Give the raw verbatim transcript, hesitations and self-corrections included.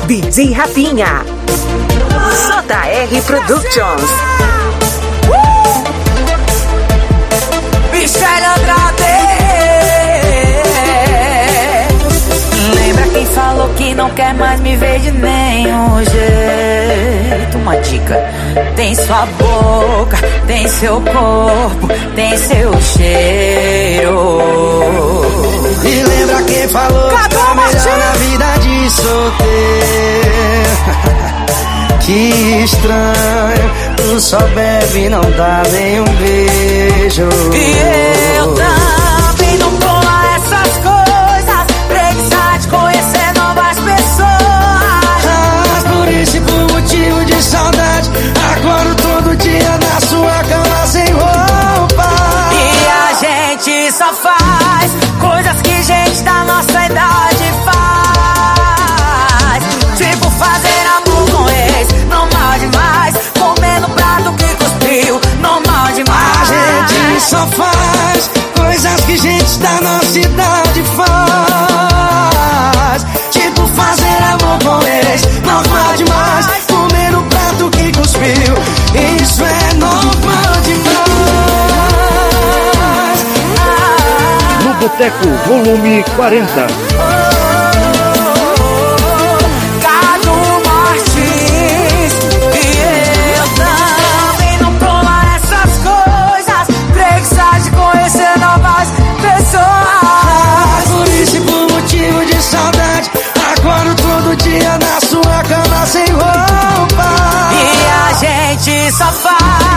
D J Rafinha, J R Productions. Michele Andrade. Lembra quem falou que não quer mais me ver de nenhum jeito? Uma dica: tem sua boca, tem seu corpo, tem seu cheiro. E lembra quem falou que tá melhor na vida de solteiro? Que estranho, tu só bebe e não dá nem um beijo. E eu também não tô a essas coisas, precisar de conhecer novas pessoas. Mas por isso e por motivo de saudade, acordo todo dia na sua cama sem roupa. E a gente só faz coisas que gente da nossa idade faz. Tipo fazer amor com ex, normal demais. Comer no prato que cuspiu, normal demais. A gente só faz coisas que gente da nossa idade faz. Tipo fazer amor com ex, normal demais. Comer no prato que cuspiu, isso é normal demais. No Boteco, volume quarenta. Dia na sua cama sem roupa. E a gente só faz